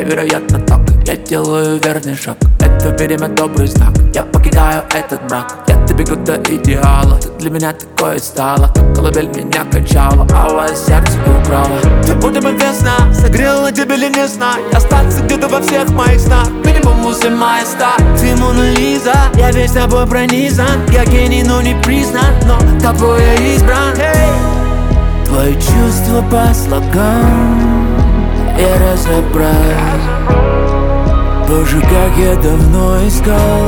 невероятно так. Я делаю верный шаг, это видимо добрый знак. Я покидаю этот мрак, я добегу до идеала. Ты для меня такое стало, как колыбель меня качала, а у вас сердце украла. Ты будто бы весна, согрела тебе ли не знаю. Остаться где-то во всех моих снах, минимум 8 100. Ты Мона Лиза, я весь тобой пронизан. Я гений, но не признан, но тобой я избран. Твои чувства по слогам я разобрал. Боже, как я давно искал.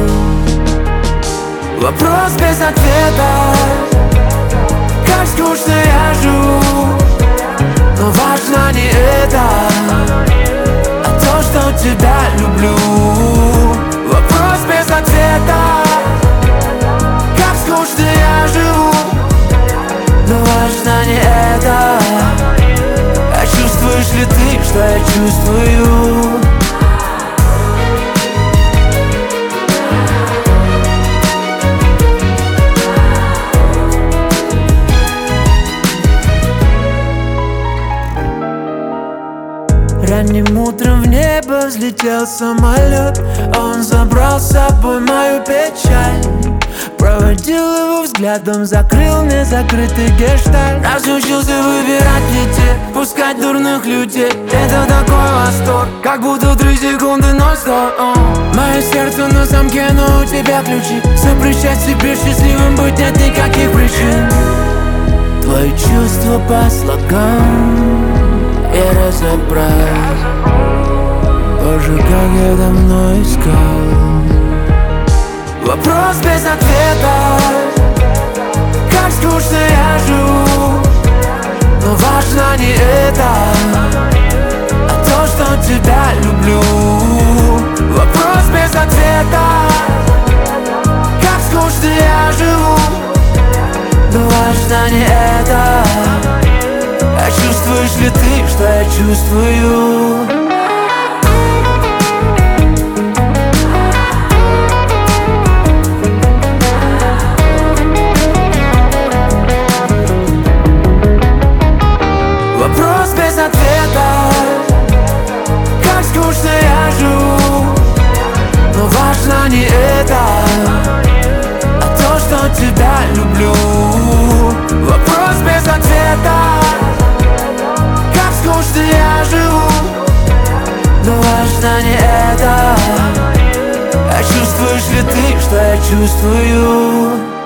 Вопрос без ответа, как скучно я живу. Но важно не это, а то, что тебя люблю. Вопрос без ответа, как скучно я живу. Но важно не это, а чувствуешь ли ты, что я чувствую? Ранним утром в небо взлетел самолет. Он забрал с собой мою печаль. Проводил его взглядом, закрыл незакрытый гештальт. Разучился выбирать детей, пускать дурных людей. Это такой восторг, как будто 3 секунды нон-стоп. Мое сердце на замке, но у тебя ключи. Запрещать себе счастливым быть нет никаких причин. Твои чувства по слогам я разобрал. Боже, как я давно искал. Вопрос без ответа, как скучно я живу. Но важно не это, а то, что тебя люблю. Вопрос без ответа, как скучно я живу. Но важно не это, а чувствуешь ли ты, что я чувствую? Вопрос без ответа, как скучно я живу. Но важно не это, а то, что тебя люблю. Вопрос без ответа, как скучно я живу. Но важно не это, а чувствуешь ли ты, что я чувствую?